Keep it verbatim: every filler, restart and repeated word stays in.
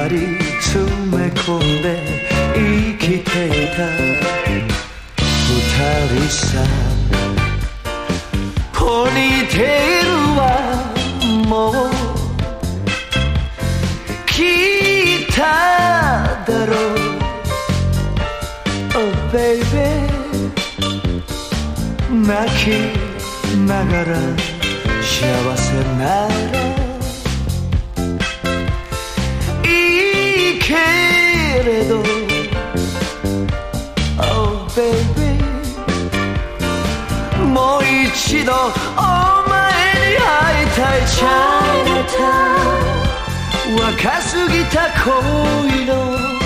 り詰め込んで生きていた二人さポニーテールはもう聞いただろう Oh baby 泣きながら幸せならいいけれど Oh baby もう一度お前に会いたいチャイナタウン若すぎた恋の